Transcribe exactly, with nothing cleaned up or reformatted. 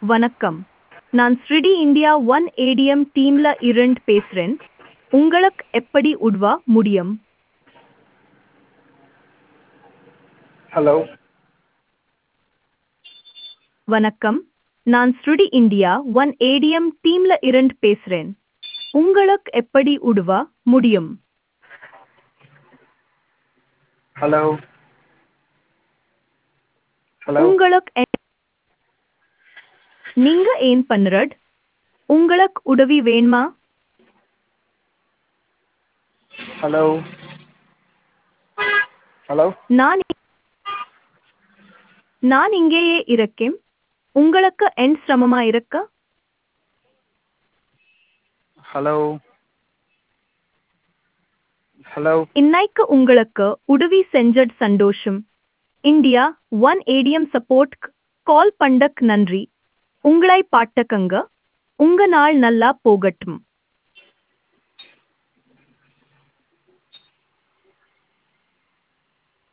வணக்கம். நான் ஸ்ரிடி India one ATM டீம்ல இருந்து பேசுறேன். உங்களுக்கு எப்படி உதவ முடியும்? ஹலோ. வணக்கம். நான் ஸ்ரிடி இந்தியா ஒன் ஏடிஎம் டீம்ல இருந்து பேசுறேன். உங்களுக்கு எப்படி உதவ முடியும்? ஹலோ. ஹலோ. உங்களுக்கு எ- நீங்க ஏன் பண்றட்? உங்களுக்கு உதவி வேணுமா? ஹலோ. ஹலோ. நான் இ- நான் இங்கேயே இருக்கேன். உங்களுக்கு என் சிரமமா இருக்க? ஹலோ. ஹலோ. இன்னைக்கு உங்களுக்கு உதவி செஞ்சது சந்தோஷம். India one ATM support call பண்ணக் நன்றி. உங்களை பாட்டக்கங்க. உங்க நாள் நல்லா போகட்டும்.